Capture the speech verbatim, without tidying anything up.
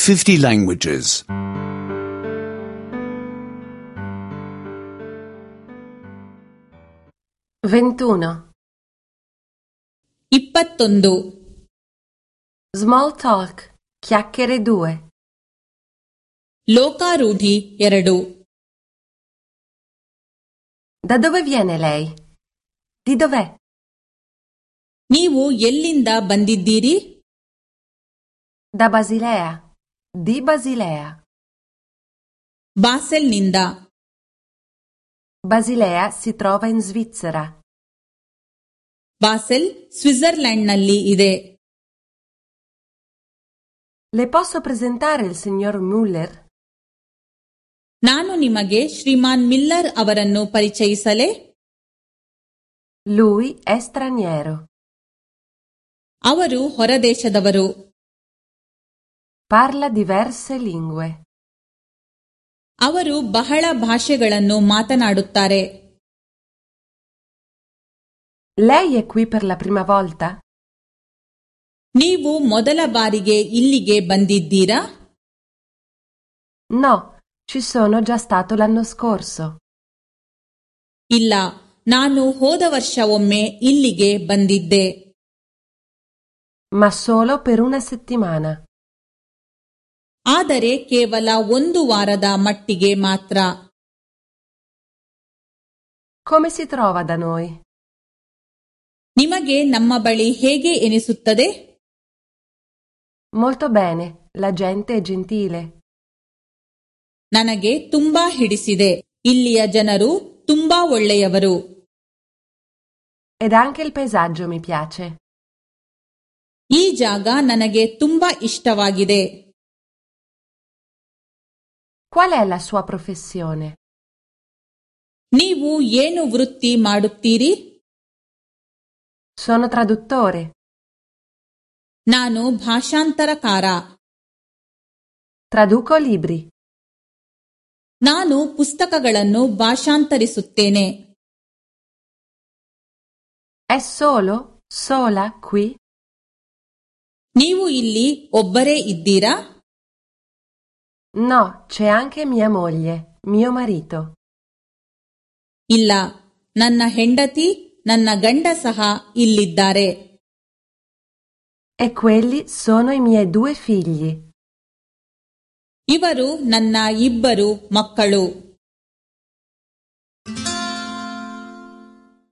fifty languages. ventuno. ಇಪ್ಪತ್ತೊಂದು. Small talk, chiacchiere due. ಲೋಕಾರೂಢಿ ಎರಡು. Da dove viene lei? Di dov'è? ನೀವು ಎಲ್ಲಿಂದ ಬಂದಿದ್ದೀರಿ? Da Basilea. Di Basilea. ಬಾಸೆಲ್ನಿಂದ. Basilea si trova in Svizzera. Basel ಸ್ವಿಟ್ಜರ್ಲೆಂಡ್ನಲ್ಲಿ ಇದೆ. Le posso presentare il signor Müller? ನಾನು ನಿಮಗೆ ಶ್ರೀಮಾನ್ ಮಿಲ್ಲರ್ ಅವರನ್ನು ಪರಿಚಯಿಸಲೇ? Lui è straniero. ಅವರು ಹೊರದೇಶದವರು. Parla diverse lingue. ಅವರು ಬಹಳ ಭಾಷೆಗಳನ್ನು ಮಾತನಾಡುತ್ತಾರೆ. Lei è qui per la prima volta? ನೀವು ಮೊದಲ ಬಾರಿಗೆ ಇಲ್ಲಿಗೆ ಬಂದಿದ್ದೀರಾ? No, ci sono già stato l'anno scorso. ಇಲ್ಲ, ನಾನು ಹೋದ ವರ್ಷ ಒಮ್ಮೆ ಇಲ್ಲಿಗೆ ಬಂದಿದ್ದೆ. Ma solo per una settimana. ಆದರೆ ಕೇವಲ ಒಂದು ವಾರದ ಮಟ್ಟಿಗೆ ಮಾತ್ರ. Come si trova da noi? ನಿಮಗೆ ನಮ್ಮ ಬಳಿ ಹೇಗೆ ಎನಿಸುತ್ತದೆ? Molto bene, la gente è gentile. ನನಗೆ ತುಂಬಾ ಹಿಡಿಸಿದೆ. ಇಲ್ಲಿಯ ಜನರು ತುಂಬಾ ಒಳ್ಳೆಯವರು. Ed anche il paesaggio mi piace. ಈ ಜಾಗ ನನಗೆ ತುಂಬಾ ಇಷ್ಟವಾಗಿದೆ. Qual è la sua professione? ನೀವು ಏನು ವೃತ್ತಿ ಮಾಡುತ್ತೀರಿ? Sono traduttore. ನಾನು ಭಾಷಾಂತರಕಾರ. Traduco libri. ನಾನು ಪುಸ್ತಕಗಳನ್ನು ಭಾಷಾಂತರಿಸುತ್ತೇನೆ. È solo, sola qui? ನೀವು ಇಲ್ಲಿ ಒಬ್ಬರೇ ಇದ್ದೀರಾ? No, c'è anche mia moglie, mio marito. ಇಲ್ಲ, ನನ್ನ ಹೆಂಡತಿ, ನನ್ನ ಗಂಡ ಸಹ ಇಲ್ಲಿದ್ದಾರೆ. E quelli sono i miei due figli. ಇವರು ನನ್ನ ಇಬ್ಬರು ಮಕ್ಕಳು.